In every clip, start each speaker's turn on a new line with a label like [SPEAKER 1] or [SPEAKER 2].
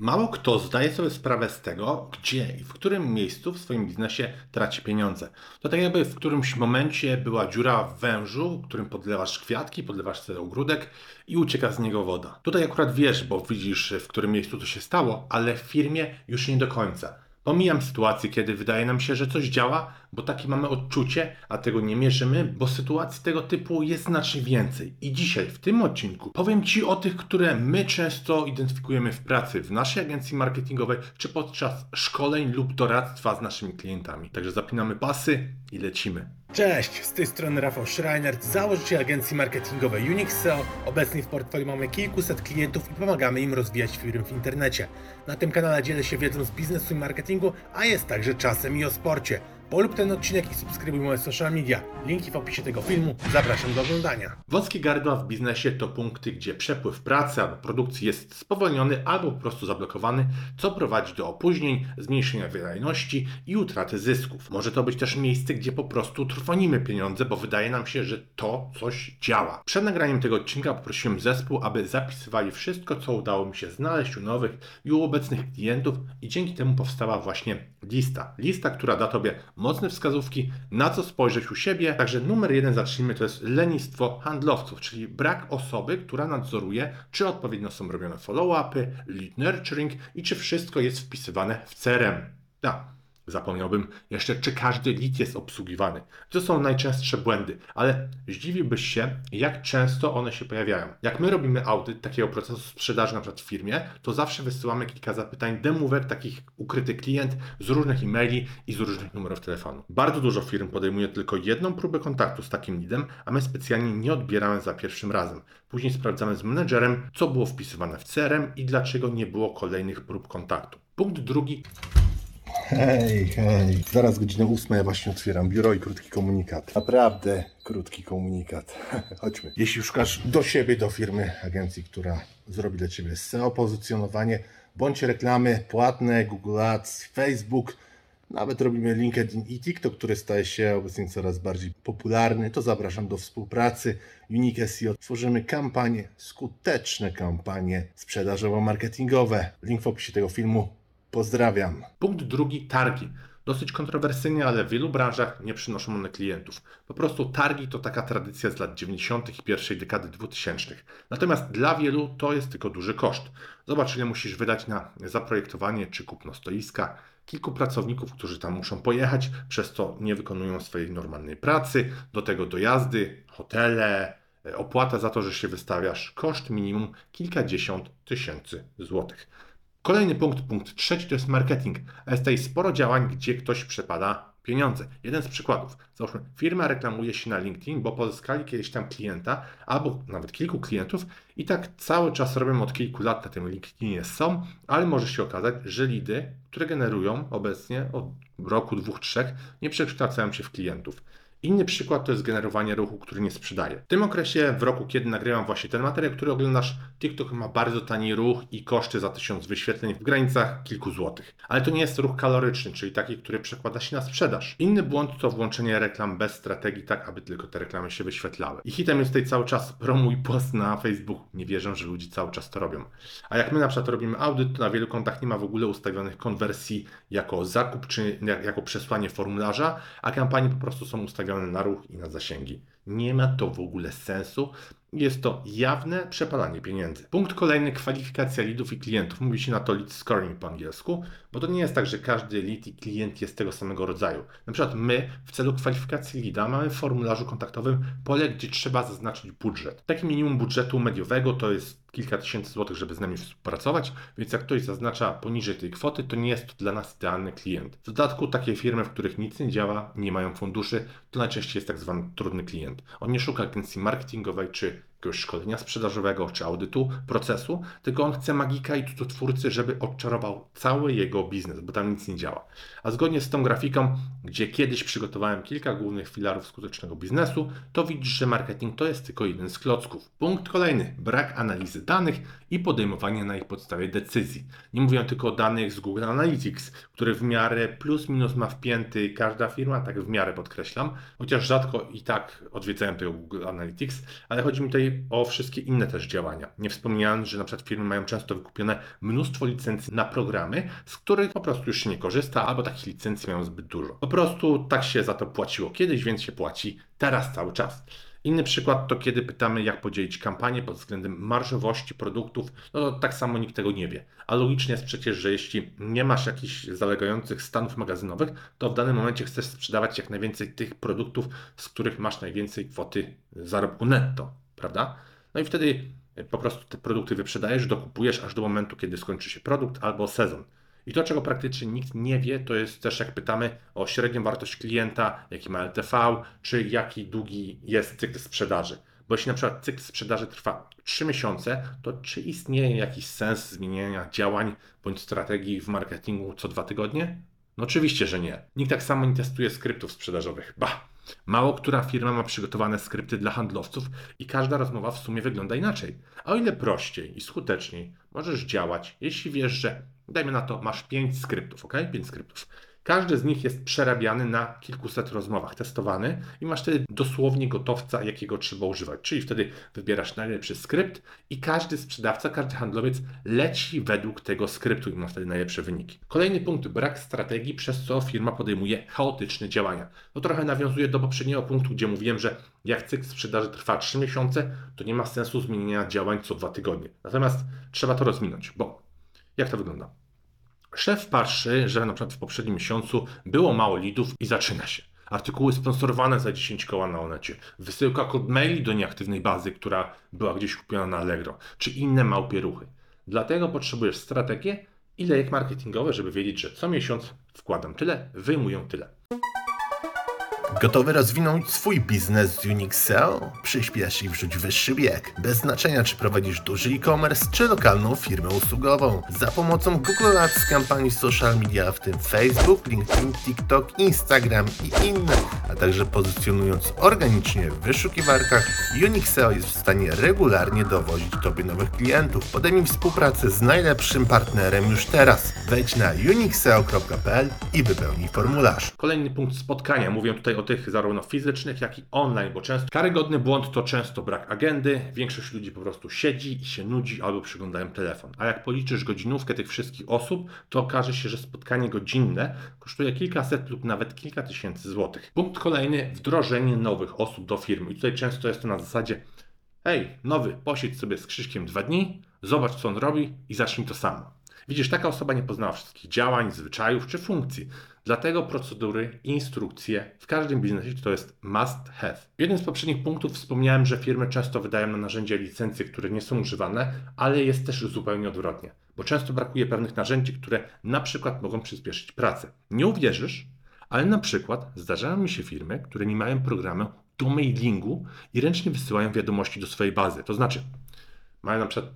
[SPEAKER 1] Mało kto zdaje sobie sprawę z tego, gdzie i w którym miejscu w swoim biznesie traci pieniądze. To tak jakby w którymś momencie była dziura w wężu, którym podlewasz kwiatki, podlewasz sobie ogródek i ucieka z niego woda. Tutaj akurat wiesz, bo widzisz, w którym miejscu to się stało, ale w firmie już nie do końca. Pomijam sytuację, kiedy wydaje nam się, że coś działa, bo takie mamy odczucie, a tego nie mierzymy, bo sytuacji tego typu jest znacznie więcej. I dzisiaj, w tym odcinku, powiem Ci o tych, które my często identyfikujemy w pracy w naszej agencji marketingowej, czy podczas szkoleń lub doradztwa z naszymi klientami. Także zapinamy pasy i lecimy. Cześć, z tej strony Rafał Schreiner, założyciel agencji marketingowej Unix SEO. Obecnie w portfolio mamy kilkuset klientów i pomagamy im rozwijać firmy w internecie. Na tym kanale dzielę się wiedzą z biznesu i marketingu, a jest także czasem i o sporcie. Polub ten odcinek i subskrybuj moje social media. Linki w opisie tego filmu. Zapraszam do oglądania. Wąskie gardła w biznesie to punkty, gdzie przepływ pracy albo produkcji jest spowolniony albo po prostu zablokowany, co prowadzi do opóźnień, zmniejszenia wydajności i utraty zysków. Może to być też miejsce, gdzie po prostu trwonimy pieniądze, bo wydaje nam się, że to coś działa. Przed nagraniem tego odcinka poprosiłem zespół, aby zapisywali wszystko, co udało mi się znaleźć u nowych i u obecnych klientów i dzięki temu powstała właśnie lista. Lista, która da Tobie mocne wskazówki, na co spojrzeć u siebie. Także numer 1, zacznijmy, to jest lenistwo handlowców, czyli brak osoby, która nadzoruje, czy odpowiednio są robione follow-upy, lead nurturing i czy wszystko jest wpisywane w CRM. Zapomniałbym jeszcze, czy każdy lead jest obsługiwany. To są najczęstsze błędy, ale zdziwiłbyś się, jak często one się pojawiają. Jak my robimy audyt takiego procesu sprzedaży na przykład w firmie, to zawsze wysyłamy kilka zapytań, demówek, takich ukryty klient z różnych e-maili i z różnych numerów telefonu. Bardzo dużo firm podejmuje tylko jedną próbę kontaktu z takim leadem, a my specjalnie nie odbieramy za pierwszym razem. Później sprawdzamy z menedżerem, co było wpisywane w CRM i dlaczego nie było kolejnych prób kontaktu. Punkt drugi.
[SPEAKER 2] Hej, zaraz godzina 8, ja właśnie otwieram biuro i krótki komunikat. Naprawdę krótki komunikat. Chodźmy. Jeśli szukasz do siebie, do firmy, agencji, która zrobi dla Ciebie SEO, pozycjonowanie, bądź reklamy płatne, Google Ads, Facebook, nawet robimy LinkedIn i TikTok, który staje się obecnie coraz bardziej popularny, to zapraszam do współpracy. Unique SEO. Tworzymy kampanie, skuteczne kampanie sprzedażowo-marketingowe. Link w opisie tego filmu. Pozdrawiam.
[SPEAKER 1] Punkt drugi, targi. Dosyć kontrowersyjnie, ale w wielu branżach nie przynoszą one klientów. Po prostu targi to taka tradycja z lat 90. i pierwszej dekady 2000. Natomiast dla wielu to jest tylko duży koszt. Zobacz, ile musisz wydać na zaprojektowanie czy kupno stoiska, kilku pracowników, którzy tam muszą pojechać, przez to nie wykonują swojej normalnej pracy, do tego dojazdy, hotele, opłata za to, że się wystawiasz, koszt minimum kilkadziesiąt tysięcy złotych. Kolejny punkt trzeci, to jest marketing. A jest tutaj sporo działań, gdzie ktoś przepada pieniądze. Jeden z przykładów. Załóżmy, firma reklamuje się na LinkedIn, bo pozyskali kiedyś tam klienta, albo nawet kilku klientów i tak cały czas robią od kilku lat na tym LinkedInie są, ale może się okazać, że lidy, które generują obecnie od roku, 2, 3, nie przekształcają się w klientów. Inny przykład to jest generowanie ruchu, który nie sprzedaje. W tym okresie, w roku, kiedy nagrywam właśnie ten materiał, który oglądasz, TikTok ma bardzo tani ruch i koszty za 1000 wyświetleń w granicach kilku złotych. Ale to nie jest ruch kaloryczny, czyli taki, który przekłada się na sprzedaż. Inny błąd to włączenie reklam bez strategii, tak aby tylko te reklamy się wyświetlały. I hitem jest tutaj cały czas promuj post na Facebooku. Nie wierzę, że ludzie cały czas to robią. A jak my na przykład robimy audyt, to na wielu kontach nie ma w ogóle ustawionych konwersji jako zakup czy jako przesłanie formularza, a kampanie po prostu są ustawione na ruch i na zasięgi. Nie ma to w ogóle sensu. Jest to jawne przepalanie pieniędzy. Punkt kolejny, kwalifikacja leadów i klientów. Mówi się na to lead scoring po angielsku, bo to nie jest tak, że każdy lead i klient jest tego samego rodzaju. Na przykład my w celu kwalifikacji leada mamy w formularzu kontaktowym pole, gdzie trzeba zaznaczyć budżet. Takie minimum budżetu mediowego to jest kilka tysięcy złotych, żeby z nami współpracować, więc jak ktoś zaznacza poniżej tej kwoty, to nie jest to dla nas idealny klient. W dodatku takie firmy, w których nic nie działa, nie mają funduszy, to najczęściej jest tak zwany trudny klient. On nie szuka agencji marketingowej czy jakiegoś szkolenia sprzedażowego czy audytu procesu, tylko on chce magika i cudotwórcy, żeby odczarował cały jego biznes, bo tam nic nie działa. A zgodnie z tą grafiką, gdzie kiedyś przygotowałem kilka głównych filarów skutecznego biznesu, to widzisz, że marketing to jest tylko jeden z klocków. Punkt kolejny, brak analizy danych i podejmowania na ich podstawie decyzji. Nie mówię tylko o danych z Google Analytics, który w miarę plus minus ma wpięty każda firma, tak w miarę podkreślam, chociaż rzadko i tak odwiedzałem tego Google Analytics, ale chodzi mi tutaj tutaj o wszystkie inne też działania. Nie wspomniałem, że na przykład firmy mają często wykupione mnóstwo licencji na programy, z których po prostu już się nie korzysta, albo takich licencji mają zbyt dużo. Po prostu tak się za to płaciło kiedyś, więc się płaci teraz cały czas. Inny przykład to kiedy pytamy, jak podzielić kampanię pod względem marżowości produktów, no to tak samo nikt tego nie wie. A logicznie jest przecież, że jeśli nie masz jakichś zalegających stanów magazynowych, to w danym momencie chcesz sprzedawać jak najwięcej tych produktów, z których masz najwięcej kwoty zarobku netto, prawda? No i wtedy po prostu te produkty wyprzedajesz, dokupujesz aż do momentu, kiedy skończy się produkt albo sezon. I to, czego praktycznie nikt nie wie, to jest też, jak pytamy o średnią wartość klienta, jaki ma LTV, czy jaki długi jest cykl sprzedaży. Bo jeśli na przykład cykl sprzedaży trwa 3 miesiące, to czy istnieje jakiś sens zmieniania działań bądź strategii w marketingu co 2 tygodnie? No oczywiście, że nie. Nikt tak samo nie testuje skryptów sprzedażowych. Mało która firma ma przygotowane skrypty dla handlowców i każda rozmowa w sumie wygląda inaczej. A o ile prościej i skuteczniej możesz działać, jeśli wiesz, że dajmy na to, masz 5 skryptów, ok? 5 skryptów. Każdy z nich jest przerabiany na kilkuset rozmowach, testowany i masz wtedy dosłownie gotowca, jakiego trzeba używać. Czyli wtedy wybierasz najlepszy skrypt i każdy sprzedawca, każdy handlowiec leci według tego skryptu i ma wtedy najlepsze wyniki. Kolejny punkt, brak strategii, przez co firma podejmuje chaotyczne działania. To trochę nawiązuje do poprzedniego punktu, gdzie mówiłem, że jak cykl sprzedaży trwa 3 miesiące, to nie ma sensu zmieniania działań co 2 tygodnie. Natomiast trzeba to rozwinąć, bo jak to wygląda? Szef patrzy, że na przykład w poprzednim miesiącu było mało leadów i zaczyna się. Artykuły sponsorowane za 10 koła na Onecie, wysyłka kod maili do nieaktywnej bazy, która była gdzieś kupiona na Allegro, czy inne małpie ruchy. Dlatego potrzebujesz strategię i lejek marketingowy, żeby wiedzieć, że co miesiąc wkładam tyle, wyjmuję tyle.
[SPEAKER 2] Gotowy rozwinąć swój biznes z Unixeo? Przyspiesz i wrzuć wyższy bieg. Bez znaczenia, czy prowadzisz duży e-commerce, czy lokalną firmę usługową. Za pomocą Google Ads, kampanii social media, w tym Facebook, LinkedIn, TikTok, Instagram i inne, a także pozycjonując organicznie w wyszukiwarkach, Unixeo jest w stanie regularnie dowozić Tobie nowych klientów. Podejmij współpracę z najlepszym partnerem już teraz. Wejdź na unixeo.pl i wypełnij formularz.
[SPEAKER 1] Kolejny punkt spotkania. Mówię tutaj o tych zarówno fizycznych, jak i online, bo często karygodny błąd to często brak agendy. Większość ludzi po prostu siedzi i się nudzi albo przyglądają telefon. A jak policzysz godzinówkę tych wszystkich osób, to okaże się, że spotkanie godzinne kosztuje kilkaset lub nawet kilka tysięcy złotych. Punkt kolejny, wdrożenie nowych osób do firmy. I tutaj często jest to na zasadzie: hej, nowy, posiedź sobie z Krzyśkiem 2 dni, zobacz co on robi i zacznij to samo. Widzisz, taka osoba nie poznała wszystkich działań, zwyczajów czy funkcji. Dlatego procedury i instrukcje w każdym biznesie to jest must have. W jednym z poprzednich punktów wspomniałem, że firmy często wydają na narzędzia licencje, które nie są używane, ale jest też zupełnie odwrotnie, bo często brakuje pewnych narzędzi, które na przykład mogą przyspieszyć pracę. Nie uwierzysz, ale na przykład zdarzają mi się firmy, które nie mają programu do mailingu i ręcznie wysyłają wiadomości do swojej bazy. To znaczy, mają na przykład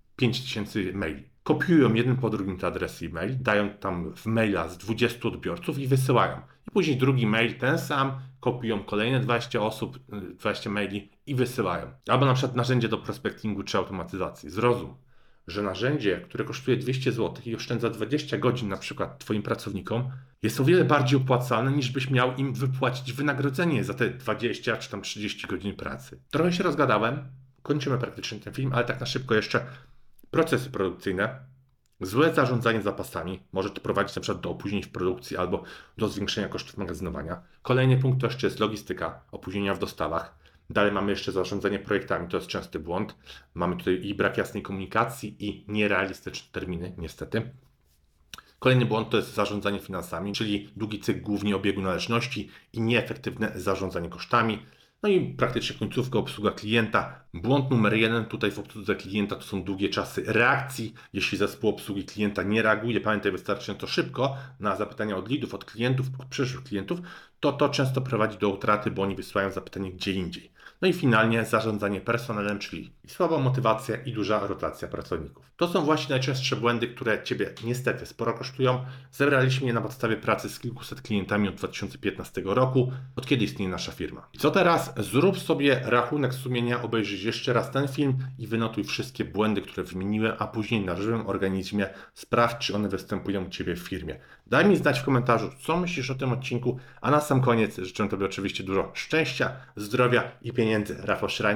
[SPEAKER 1] 5000 maili. Kopiują jeden po drugim te adresy e-mail, dają tam w maila z 20 odbiorców i wysyłają. I później drugi mail ten sam, kopiują kolejne 20 osób, 20 maili i wysyłają. Albo na przykład narzędzie do prospectingu czy automatyzacji. Zrozum, że narzędzie, które kosztuje 200 zł i oszczędza 20 godzin na przykład Twoim pracownikom, jest o wiele bardziej opłacalne, niż byś miał im wypłacić wynagrodzenie za te 20 czy tam 30 godzin pracy. Trochę się rozgadałem, kończymy praktycznie ten film, ale tak na szybko jeszcze. Procesy produkcyjne, złe zarządzanie zapasami może to prowadzić na przykład do opóźnień w produkcji albo do zwiększenia kosztów magazynowania. Kolejny punkt to jeszcze jest logistyka, opóźnienia w dostawach. Dalej mamy jeszcze zarządzanie projektami, to jest częsty błąd. Mamy tutaj i brak jasnej komunikacji i nierealistyczne terminy, niestety. Kolejny błąd to jest zarządzanie finansami, czyli długi cykl głównie obiegu należności i nieefektywne zarządzanie kosztami. No i praktycznie końcówka, obsługa klienta. Błąd numer 1 tutaj w obsłudze klienta to są długie czasy reakcji. Jeśli zespół obsługi klienta nie reaguje, pamiętaj, wystarczająco szybko na zapytania od leadów, od klientów, od przyszłych klientów, to często prowadzi do utraty, bo oni wysyłają zapytanie gdzie indziej. No i finalnie zarządzanie personelem, czyli słaba motywacja i duża rotacja pracowników. To są właśnie najczęstsze błędy, które Ciebie niestety sporo kosztują. Zebraliśmy je na podstawie pracy z kilkuset klientami od 2015 roku, od kiedy istnieje nasza firma. I co teraz? Zrób sobie rachunek sumienia, obejrzyj jeszcze raz ten film i wynotuj wszystkie błędy, które wymieniłem, a później na żywym organizmie sprawdź, czy one występują u Ciebie w firmie. Daj mi znać w komentarzu, co myślisz o tym odcinku, a na sam koniec życzę Tobie oczywiście dużo szczęścia, zdrowia i pieniędzy. Rafał Schreinert,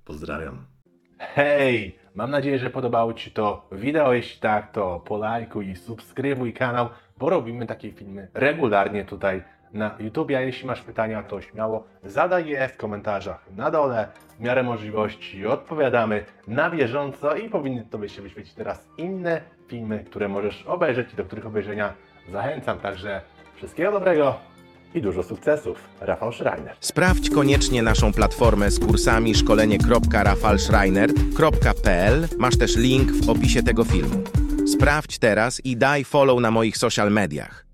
[SPEAKER 1] Pozdrawiam.
[SPEAKER 2] Hej! Mam nadzieję, że podobało Ci to wideo. Jeśli tak, to polajkuj i subskrybuj kanał, bo robimy takie filmy regularnie tutaj na YouTube. A jeśli masz pytania, to śmiało zadaj je w komentarzach na dole. W miarę możliwości odpowiadamy na bieżąco i powinny Tobie się wyświecić teraz inne filmy, które możesz obejrzeć i do których obejrzenia zachęcam. Także wszystkiego dobrego i dużo sukcesów. Rafał Schreiner.
[SPEAKER 3] Sprawdź koniecznie naszą platformę z kursami szkolenie.rafalschreiner.pl. Masz też link w opisie tego filmu. Sprawdź teraz i daj follow na moich social mediach.